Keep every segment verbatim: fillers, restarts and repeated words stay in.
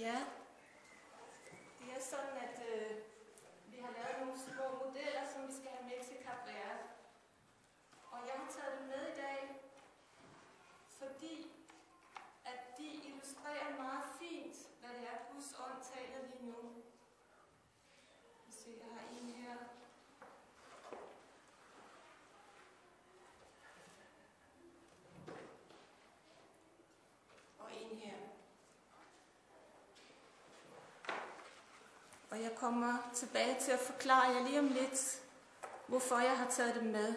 Ja, det er sådan, at øh, vi har lavet nogle små modeller, som vi skal have med til Kap Verde. Og jeg har taget dem med i dag, fordi at de illustrerer meget fint, hvad det er, Guds ånd taler lige nu. Vi ser, jeg har en her. Og en her. Og jeg kommer tilbage til at forklare jer lige om lidt, hvorfor jeg har taget dem med.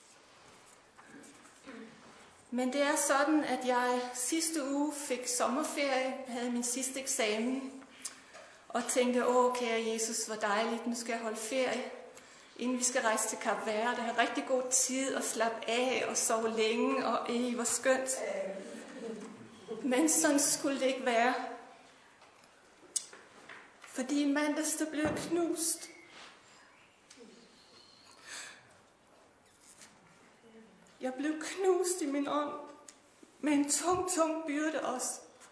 Men det er sådan, at jeg sidste uge fik sommerferie, havde min sidste eksamen, og tænkte, åh kære Jesus, hvor dejligt, nu skal jeg holde ferie, inden vi skal rejse til Kap Verde. Jeg har rigtig god tid at slappe af og sove længe, og øh, hvor skønt. Men sådan skulle det ikke være. Fordi i mandags, der blev knust. Jeg blev knust i min ånd med en tung, tung byrde også.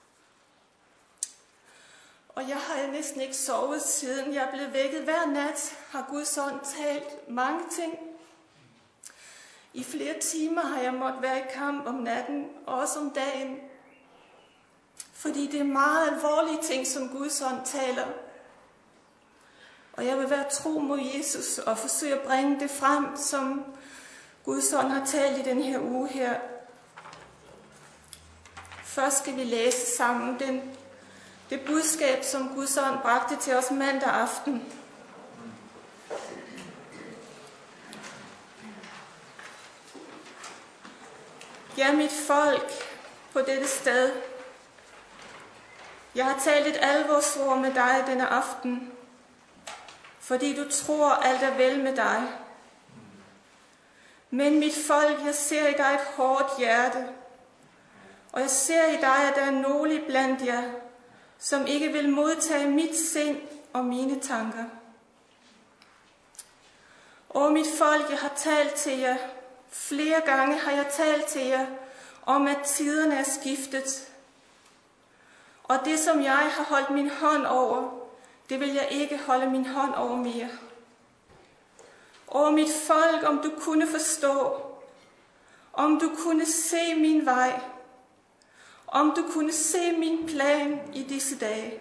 Og jeg har næsten ikke sovet siden. Jeg er blevet vækket hver nat, har Guds ånd talt mange ting. I flere timer har jeg måttet være i kamp om natten, og også om dagen. Fordi det er meget alvorlige ting, som Guds ånd taler. Og jeg vil være tro mod Jesus og forsøge at bringe det frem, som Guds ånd har talt i den her uge her. Først skal vi læse sammen den, det budskab, som Guds ånd bragte til os mandag aften. Ja, mit folk på dette sted. Jeg har talt et alvorsord med dig denne aften, fordi du tror, alt er vel med dig. Men mit folk, jeg ser i dig et hårdt hjerte, og jeg ser i dig, at der er nogle blandt jer, som ikke vil modtage mit sind og mine tanker. Og mit folk, jeg har talt til jer, flere gange har jeg talt til jer, om at tiderne er skiftet. Og det, som jeg har holdt min hånd over, det vil jeg ikke holde min hånd over mere. Og mit folk, om du kunne forstå, om du kunne se min vej, om du kunne se min plan i disse dage.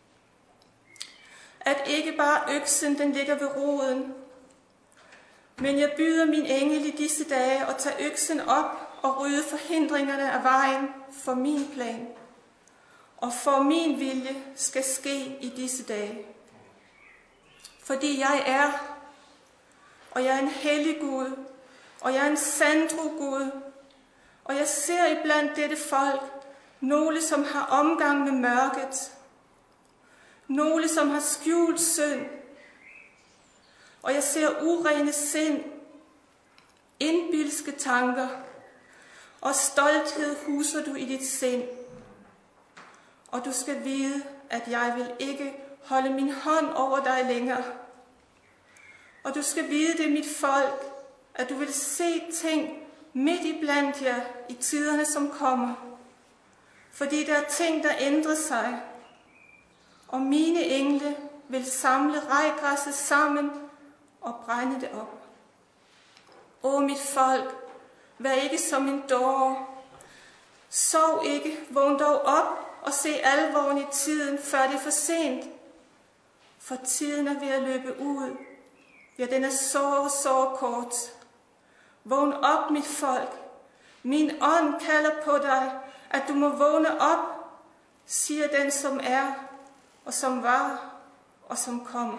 At ikke bare øksen, den ligger ved roden, men jeg byder min engel i disse dage at tage øksen op og rydde forhindringerne af vejen for min plan. Og for min vilje skal ske i disse dage. Fordi jeg er, og jeg er en hellig Gud, og jeg er en sandro Gud, og jeg ser iblandt dette folk nogle, som har omgang med mørket, nogle, som har skjult synd, og jeg ser urene sind, indbilske tanker, og stolthed huser du i dit sind. Og du skal vide, at jeg vil ikke holde min hånd over dig længere. Og du skal vide det, mit folk, at du vil se ting midt i blandt jer i tiderne, som kommer. Fordi der er ting, der ændrer sig. Og mine engle vil samle rejgræsset sammen og brænde det op. Åh, mit folk, vær ikke som en dåre. Sov ikke, vågn dog op og se alvoren i tiden, før det er for sent. For tiden er ved at løbe ud. Ja, den er så, så kort. Vågn op, mit folk. Min ånd kalder på dig, at du må vågne op, siger den, som er, og som var, og som kommer.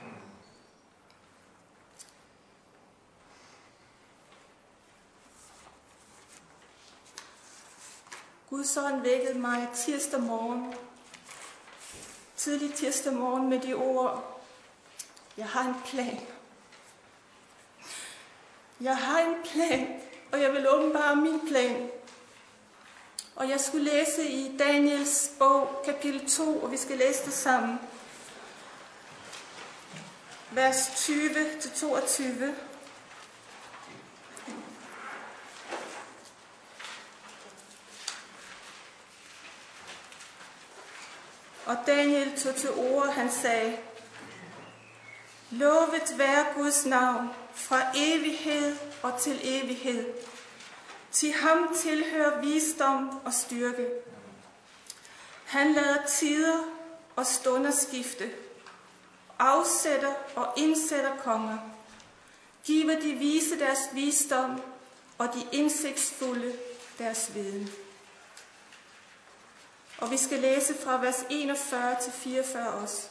Guds ånd vækkede mig tirsdag morgen, tidlig tirsdag morgen med de ord, jeg har en plan. Jeg har en plan, og jeg vil åbenbare min plan. Og jeg skulle læse i Daniels bog, kapitel to, og vi skal læse det sammen. Vers tyve til toogtyve. Og Daniel tog til orde, han sagde, lovet være Guds navn fra evighed og til evighed. Til ham tilhører visdom og styrke. Han lader tider og stunder skifte, afsætter og indsætter konger, giver de vise deres visdom og de indsigtsfulde deres viden. Og vi skal læse fra vers enogfyrre til fireogfyrre også.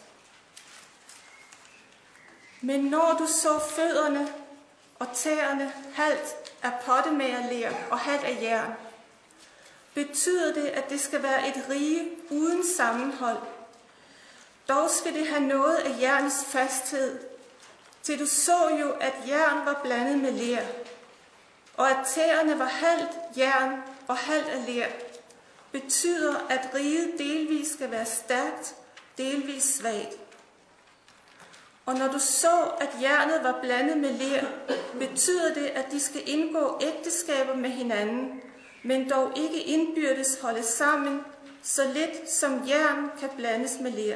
Men når du så fødderne og tæerne halvt af pottemagerler og halvt af jern, betyder det, at det skal være et rige uden sammenhold. Dog skal det have noget af jernets fasthed, til du så jo, at jern var blandet med ler, og at tæerne var halvt jern og halvt af ler, betyder, at riget delvis skal være stærkt, delvis svagt. Og når du så, at jernet var blandet med ler, betyder det, at de skal indgå ægteskaber med hinanden, men dog ikke indbyrdes holde sammen, så lidt som jern kan blandes med ler.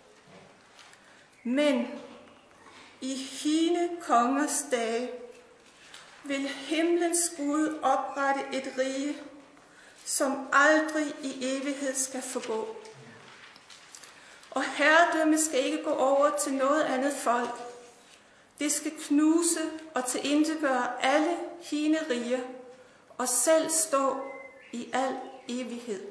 Men i hine kongers dage vil himlens Gud oprette et rige, som aldrig i evighed skal forgå. Og herredømme skal ikke gå over til noget andet folk. Det skal knuse og tilintetgøre alle hine riger, og selv stå i al evighed.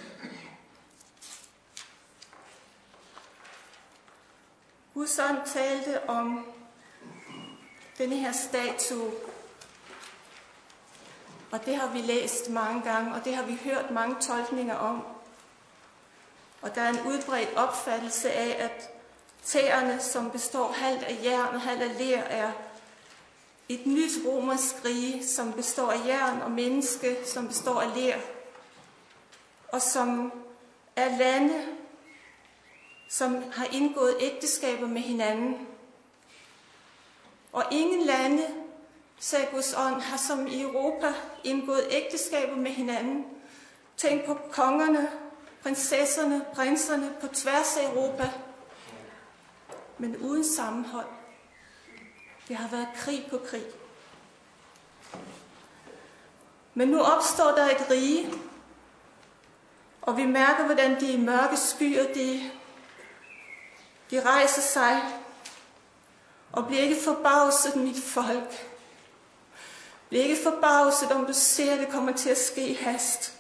Guds ånd talte om denne her statue, og det har vi læst mange gange, og det har vi hørt mange tolkninger om. Og der er en udbredt opfattelse af, at tæerne, som består halvt af jern og halvt af ler, er et nyt romersk rige, som består af jern og menneske, som består af ler, og som er lande, som har indgået ægteskaber med hinanden. Og ingen lande, sagde Guds ånd, har som i Europa indgået ægteskaber med hinanden. Tænk på kongerne, prinsesserne, prinserne på tværs af Europa, men uden sammenhold. Det har været krig på krig. Men nu opstår der et rige, og vi mærker, hvordan de mørke skyer, de, de rejser sig, og bliver ikke forbavset, mit folk. Bliver ikke forbavset, om du ser, at det kommer til at ske hast.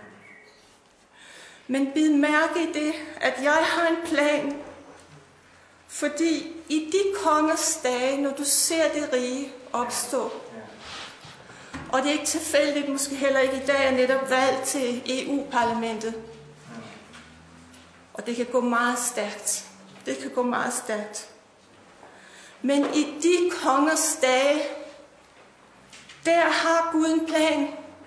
Men bid mærke i det, at jeg har en plan, fordi i de kongers dage, når du ser det rige opstå, og det er ikke tilfældigt, måske heller ikke i dag, er netop valg til E U-parlamentet, og det kan gå meget stærkt. Det kan gå meget stærkt. Men i de kongers dage, der har Gud en plan.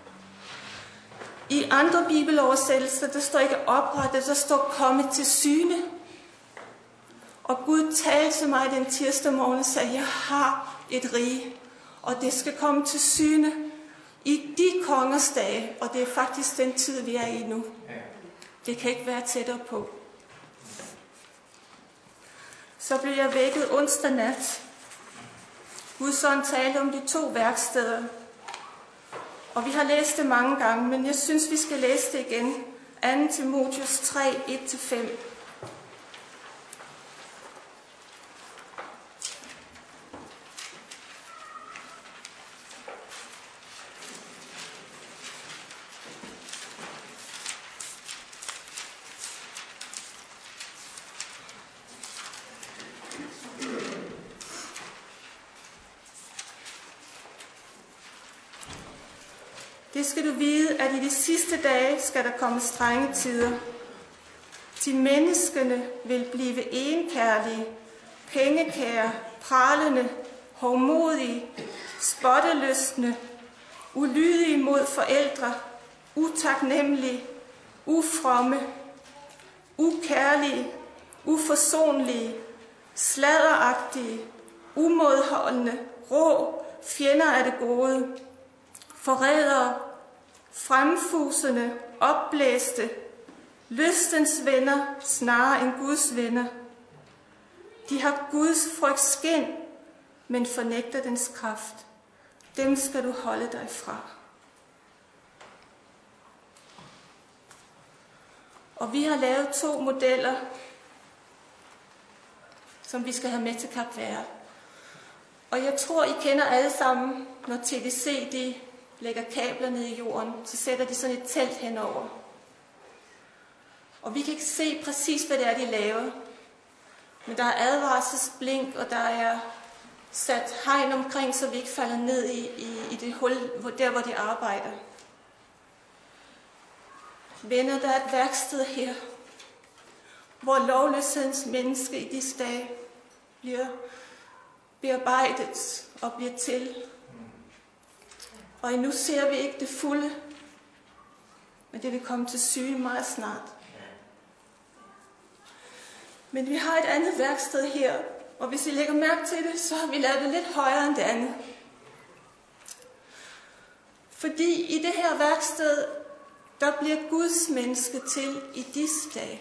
I andre bibeloversættelser, der står ikke oprettet, der står kommet til syne. Og Gud talte til mig den tirsdag morgen og sagde, jeg har et rige, og det skal komme til syne i de kongers dage, og det er faktisk den tid, vi er i nu. Det kan ikke være tættere på. Så blev jeg vækket onsdag nat. Guds ånd talte om de to værksteder. Og vi har læst det mange gange, men jeg synes, vi skal læse det igen. anden Timotheus tre, et til fem. Det skal du vide, at i de sidste dage skal der komme strenge tider. Til menneskene vil blive enkærlige, pengekære, pralende, hovmodige, spottelystne, ulydige mod forældre, utaknemmelige, ufromme, ukærlige, uforsonlige, sladderagtige, umodholdende, rå, fjender af det gode, forrædere, fremfusende, opblæste, Lystens venner snarere end Guds venner. De har Guds frygt skin, men fornægter dens kraft. Dem skal du holde dig fra. Og vi har lavet to modeller, som vi skal have med til Kap Verde. Og jeg tror, I kender alle sammen, når T D C de lægger kabler ned i jorden, så sætter de sådan et telt henover. Og vi kan ikke se præcis, hvad det er, de laver. Men der er advarselsblink, og der er sat hegn omkring, så vi ikke falder ned i, i, i det hul, der hvor de arbejder. Venner, der er et værksted her, hvor lovløshedens menneske i disse dage bliver bearbejdet og bliver til. Og endnu ser vi ikke det fulde, men det vil komme til syne meget snart. Men vi har et andet værksted her, og hvis I lægger mærke til det, så har vi lavet det lidt højere end det andet. Fordi i det her værksted, der bliver Guds menneske til i disse dage.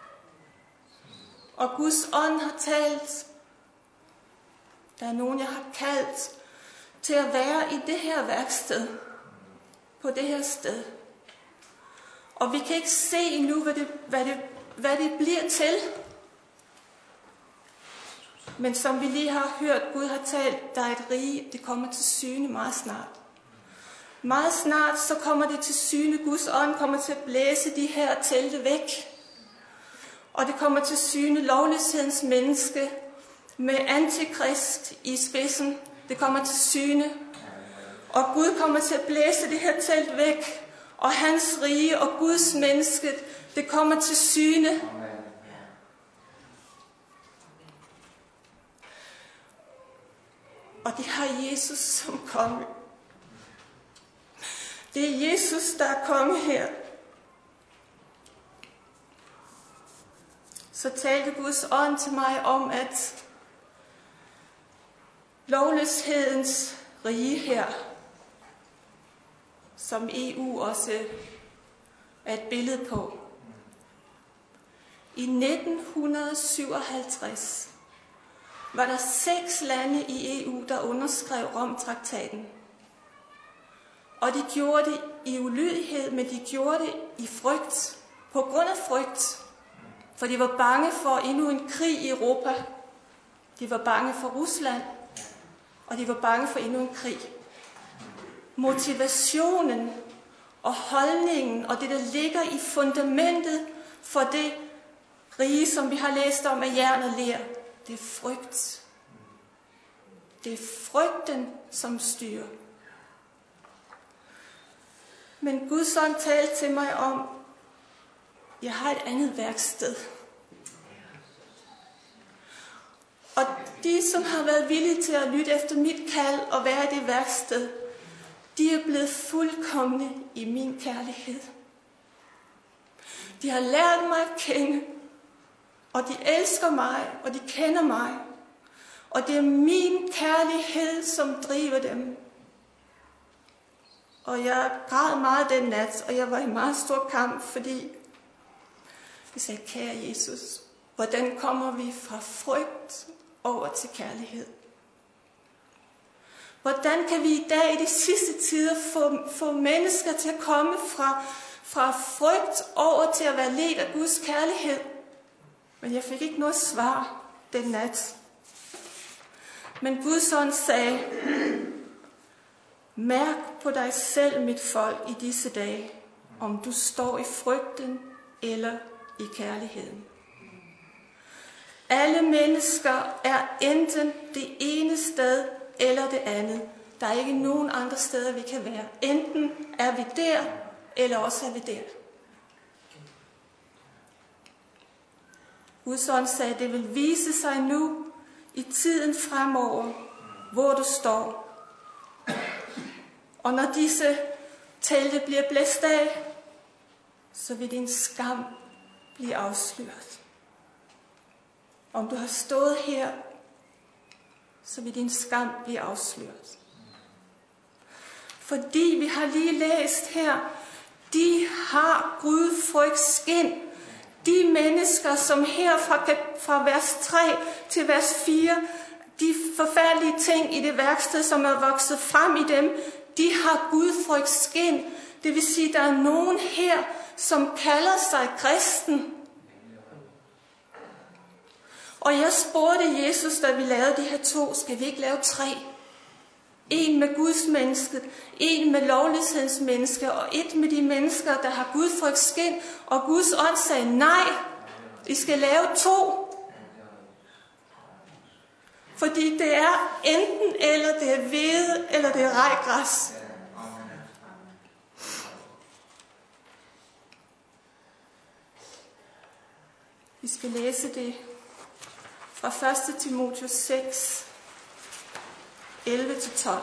Og Guds ånd har talt. Der er nogen, jeg har kaldt til at være i det her værksted, på det her sted. Og vi kan ikke se endnu, hvad det, hvad det, hvad det bliver til. Men som vi lige har hørt, Gud har talt, der er et rige, det kommer til syne meget snart. Meget snart så kommer det til syne, Guds ånd kommer til at blæse de her telte væk. Og det kommer til syne lovløshedens menneske med antikrist i spidsen. Det kommer til syne. Og Gud kommer til at blæse det her telt væk. Og hans rige og Guds menneske, det kommer til syne. Og det har Jesus som konge. Det er Jesus, der er konge her. Så talte Guds ånd til mig om, at lovløshedens rige her, som E U også er et billede på. I nitten syvoghalvtreds var der seks lande i E U, der underskrev Romtraktaten. Og de gjorde det i ulydighed, men de gjorde det i frygt. På grund af frygt. For de var bange for endnu en krig i Europa. De var bange for Rusland. Og de var bange for endnu en krig. Motivationen og holdningen og det, der ligger i fundamentet for det rige, som vi har læst om af jern og ler, det er frygt. Det er frygten, som styrer. Men Guds ånd talte til mig om, jeg har et andet værksted. Og de, som har været villige til at lytte efter mit kald og være i det værksted, de er blevet fuldkomne i min kærlighed. De har lært mig at kende, og de elsker mig, og de kender mig. Og det er min kærlighed, som driver dem. Og jeg græd meget den nat, og jeg var i meget stor kamp, fordi jeg sagde, kære Jesus, hvordan kommer vi fra frygt over til kærlighed? Hvordan kan vi i dag i de sidste tider få, få mennesker til at komme fra, fra frygt over til at være ledt af Guds kærlighed? Men jeg fik ikke noget svar den nat. Men Guds ånd sagde, mærk på dig selv, mit folk, i disse dage, om du står i frygten eller i kærligheden. Alle mennesker er enten det ene sted eller det andet. Der er ikke nogen andre steder, vi kan være. Enten er vi der, eller også er vi der. Guds ånd sagde, det vil vise sig nu i tiden fremover, hvor du står. Og når disse telte bliver blæst af, så vil din skam blive afsløret. Om du har stået her, så vil din skam blive afsløret. Fordi vi har lige læst her, de har Gud frygt skin, De mennesker, som her fra, fra vers tre til vers fire, de forfærdelige ting i det værksted, som er vokset frem i dem, de har gudfrygt skind. Det vil sige, at der er nogen her, som kalder sig kristen. Og jeg spurgte Jesus, da vi lavede de her to, skal vi ikke lave tre? En med Guds menneske, en med lovlighedens menneske, og et med de mennesker, der har gudfrygt skind. Og Guds ånd sagde, nej, I skal lave to. Fordi det er enten eller, det er hvede, eller det er rejgræs. Vi skal læse det fra første Timotheus seks, elleve til tolv.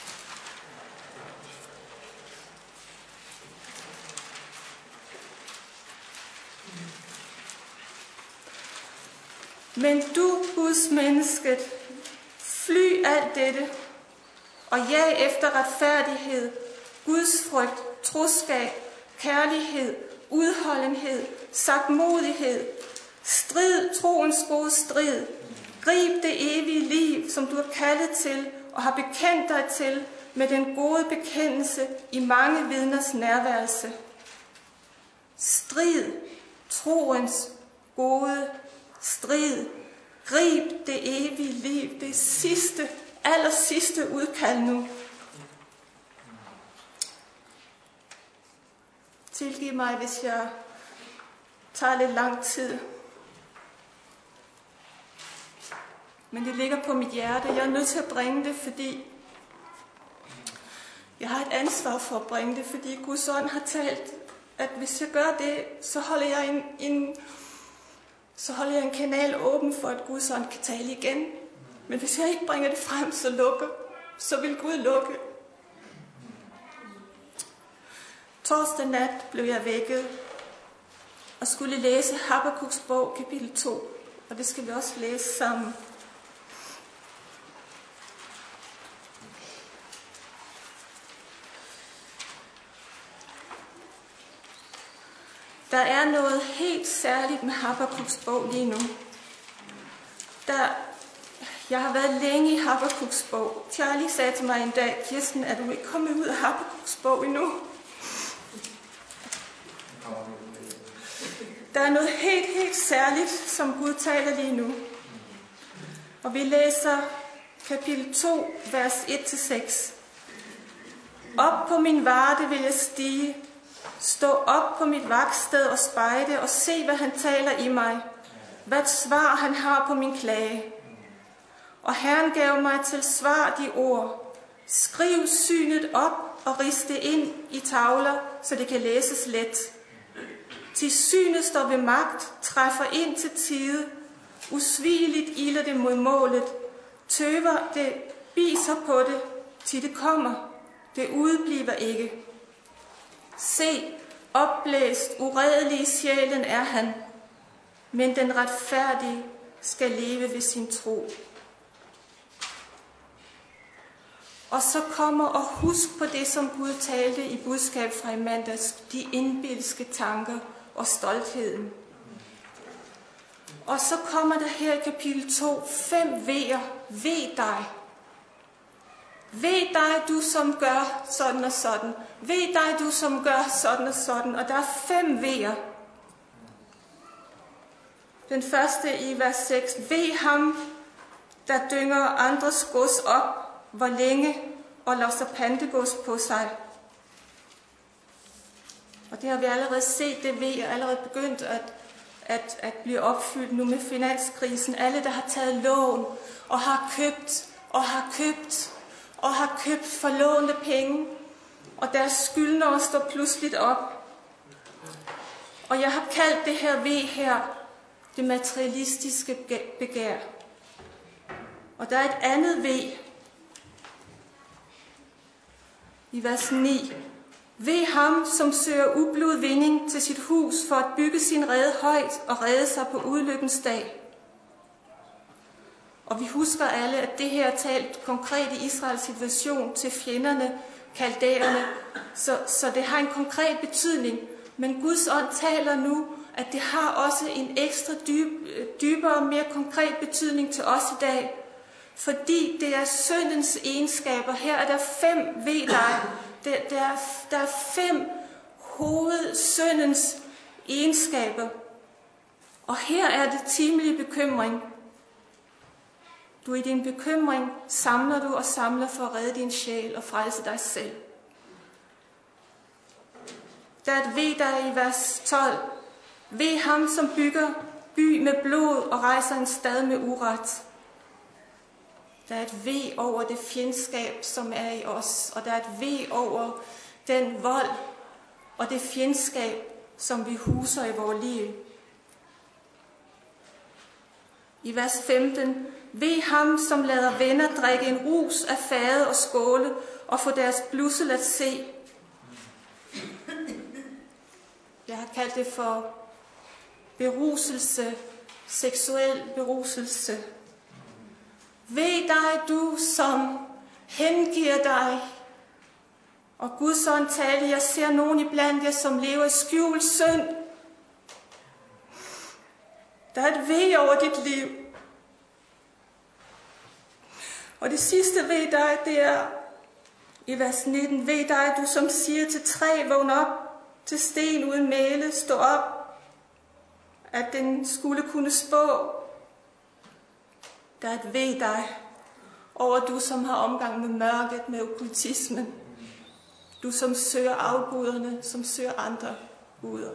Men du, Guds menneske, fly alt dette, og jag efter retfærdighed, Guds frygt, troskab, kærlighed, udholdenhed, sagtmodighed, strid troens gode strid, grib det evige liv, som du er kaldet til og har bekendt dig til med den gode bekendelse i mange vidners nærværelse. Strid troens gode strid. Grib det evige liv, det sidste, aller sidste udkald nu. Tilgiv mig, hvis jeg tager lidt lang tid. Men det ligger på mit hjerte. Jeg er nødt til at bringe det, fordi jeg har et ansvar for at bringe det, fordi Guds ånd har talt, at hvis jeg gør det, så holder jeg en, en så holder jeg en kanal åben for, at Guds ånd kan tale igen. Men hvis jeg ikke bringer det frem, så lukker, så vil Gud lukke. Torsdag nat blev jeg vækket og skulle læse Habakuks bog, kapitel to. Og det skal vi også læse sammen. Der er noget helt særligt med Habakuks bog lige nu. Der, jeg har været længe i Habakuks bog. Charlie sagde til mig en dag, Kirsten, er du ikke kommet ud af Habakuks bog endnu? Der er noget helt, helt særligt, som Gud taler lige nu. Og vi læser kapitel to, vers et til seks. Op på min varde vil jeg stige. Stå op på mit vagtsted og spejde og se, hvad han taler i mig. Hvad svar han har på min klage. Og Herren gav mig til svar de ord. Skriv synet op og rist det ind i tavler, så det kan læses let. Til synet står ved magt, træffer ind til tide. Usvigeligt ilder det mod målet. Tøver det, biser på det, til det kommer. Det udebliver ikke. Se, opblæst, uredelig i sjælen er han, men den retfærdige skal leve ved sin tro. Og så kommer og husk på det, som Gud talte i budskab fra i mandags, de indbilske tanker og stoltheden. Og så kommer der her i kapitel to, fem vejer, ved dig. Ved dig, du som gør sådan og sådan. Ved dig, du som gør sådan og sådan. Og der er fem vejer. Den første i vers seks. Ved ham, der dynger andres gods op, hvor længe og losser pantegods på sig. Og det har vi allerede set, det ved er allerede begyndt at, at, at blive opfyldt nu med finanskrisen. Alle, der har taget lån og har købt og har købt og har købt for lånte penge, og deres skyldnere står pludselig op. Og jeg har kaldt det her ved her, det materialistiske begær. Og der er et andet ved, i vers ni. Ved ham, som søger ublud vinding til sit hus for at bygge sin rede højt og redde sig på udlykkens dag. Og vi husker alle, at det her er talt konkret i Israels situation til fjenderne, kaldæerne, så, så det har en konkret betydning. Men Guds ånd taler nu, at det har også en ekstra dyb, dybere, mere konkret betydning til os i dag. Fordi det er syndens egenskaber. Her er der fem ved dig. Der, der, er, der er fem hovedsyndens egenskaber. Og her er det timelige bekymring. Du i din bekymring samler du og samler for at redde din sjæl og frelse dig selv. Der er et ved dig i vers tolv. Ved ham, som bygger by med blod og rejser en stad med uret. Der er et ved over det fjendskab, som er i os. Og der er et ved over den vold og det fjendskab, som vi huser i vores liv. I vers femten. Ved ham, som lader venner drikke en rus af fade og skåle og få deres blussel at se. Jeg har kaldt det for beruselse, seksuel beruselse. Ved dig, du som hengiver dig. Og Guds ånd tale, jeg ser nogen iblandt jer, som lever i skjult synd. Der er et ved over dit liv. Og det sidste ved dig, det er i vers nitten. Ved dig, du som siger til træ, vågn op, til sten uden mæle, stå op, at den skulle kunne spå. Der er et ved dig over du, som har omgang med mørket, med okkultismen. Du, som søger afguderne, som søger andre guder.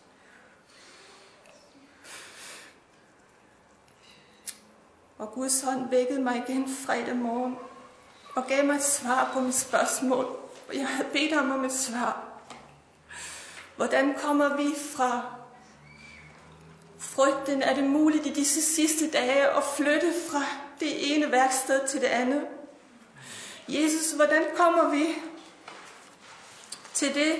Og Guds hånd vækkede mig igen fredag morgen og gav mig et svar på mit spørgsmål. Og jeg havde bedt ham om et svar. Hvordan kommer vi fra frygten? Er det muligt i disse sidste dage at flytte fra det ene værksted til det andet? Jesus, hvordan kommer vi til det?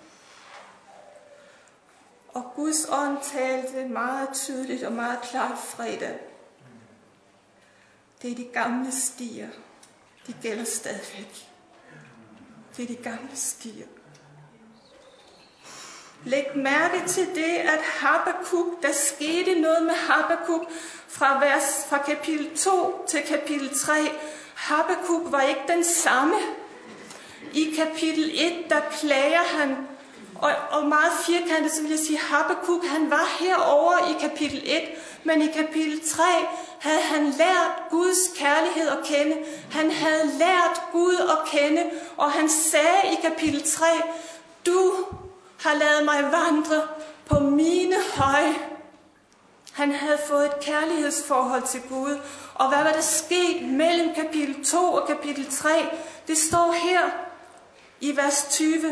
Og Guds ånd talte meget tydeligt og meget klart fredag. Det er de gamle stier. De gælder stadigvæk. Det er de gamle stier. Læg mærke til det, at Habakuk, der skete noget med Habakuk fra, vers, fra kapitel to til kapitel tre. Habakuk var ikke den samme. I kapitel et, der klager han, og, og meget firkantet, så vil jeg sige, Habakuk, han var herovre i kapitel et, men i kapitel tre havde han lært Guds kærlighed at kende. Han havde lært Gud at kende, og han sagde i kapitel tre, du har ladet mig vandre på mine høje. Han havde fået et kærlighedsforhold til Gud. Og hvad var der sket mellem kapitel to og kapitel tre? Det står her i vers tyve.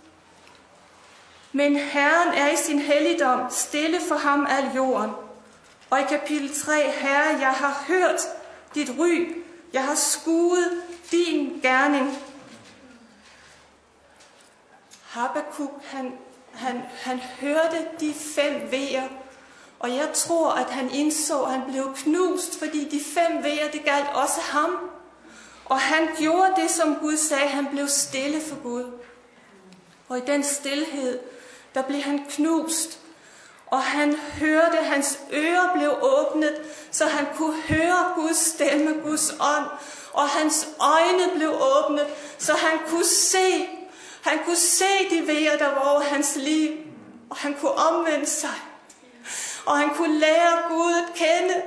Men Herren er i sin helligdom, stille for ham al jorden. Og i kapitel tre, Herre, jeg har hørt dit ry, jeg har skuet din gerning. Habakuk, han, han, han hørte de fem vejer, og jeg tror, at han indså, at han blev knust, fordi de fem vejer, det galt også ham. Og han gjorde det, som Gud sagde, han blev stille for Gud. Og i den stilhed, der blev han knust, og han hørte, hans ører blev åbnet, så han kunne høre Guds stemme, Guds ånd, og hans øjne blev åbnet, så han kunne se, han kunne se de vejer, der var over hans liv, og han kunne omvende sig, og han kunne lære Gud at kende.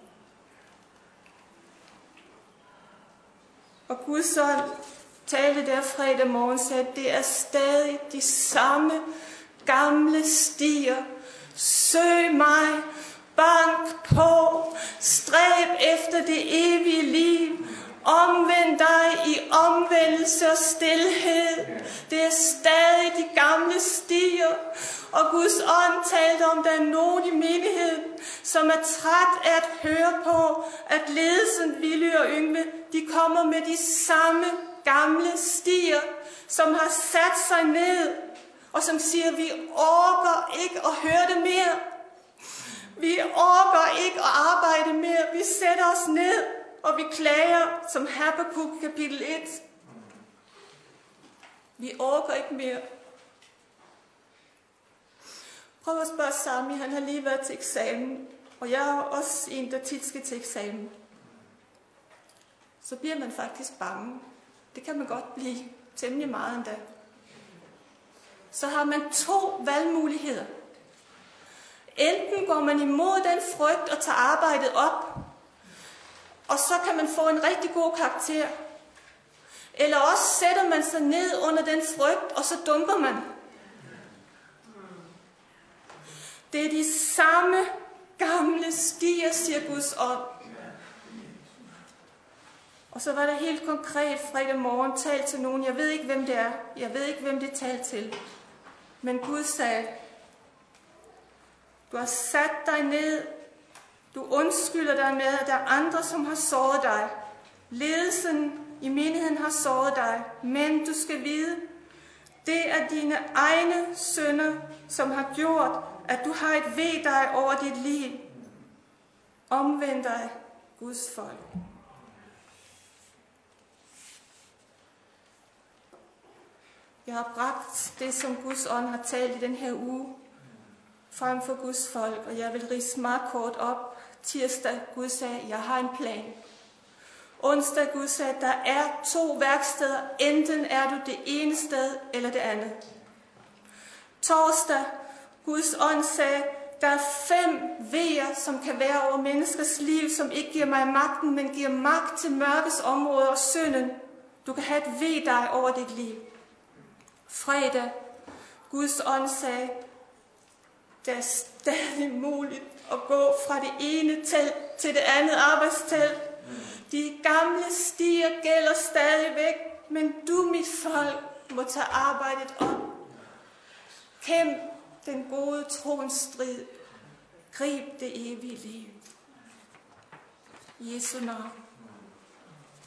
Og Guds ånd talte der fredag morgen, sagde, at det er stadig de samme gamle stier. Søg mig, bank på, stræb efter det evige liv, omvend dig i omvendelse og stilhed. Det er stadig de gamle stier. Og Guds ånd talte om, der er nogen i menigheden, som er træt af at høre på, at ledelsen, Willy og Yngve, de kommer med de samme gamle stier, som har sat sig ned, og som siger, vi orker ikke at høre det mere. Vi orker ikke at arbejde mere. Vi sætter os ned, og vi klager, som Habakuk kapitel et. Vi orker ikke mere. Prøv Prøv at spørge Sami, han har lige været til eksamen, og jeg er også en, der tit skal til eksamen. Så bliver man faktisk bange. Det kan man godt blive, temmelig meget endda. Så har man to valgmuligheder. Enten går man imod den frygt og tager arbejdet op, og så kan man få en rigtig god karakter. Eller også sætter man sig ned under den frygt, og så dumper man. Det er de samme gamle stier, siger Guds ånd. Og så var der helt konkret fredag morgen talt til nogen. Jeg ved ikke, hvem det er. Jeg ved ikke, hvem det er talt til. Men Gud sagde, du har sat dig ned. Du undskylder dig med, at der er andre, som har såret dig. Ledelsen i menigheden har såret dig. Men du skal vide, det er dine egne synder, som har gjort, at du har et ved dig over dit liv. Omvend dig, Guds folk. Jeg har bragt det, som Guds ånd har talt i den her uge, frem for Guds folk, og jeg vil ridse meget kort op. Tirsdag, Gud sagde, jeg har en plan. Onsdag, Gud sagde, der er to værksteder. Enten er du det ene sted, eller det andet. Torsdag, Guds ånd sagde, der er fem vejer, som kan være over menneskers liv, som ikke giver mig magten, men giver magt til mørkets område og synden. Du kan have et ved dig over dit liv. Fredag, Guds ånd sagde, det er stadig muligt at gå fra det ene telt til det andet arbejdstelt. De gamle stier gælder stadigvæk, men du, mit folk, må tage arbejdet op. Kæmp den gode troens strid. Grib det evige liv. I Jesu navn.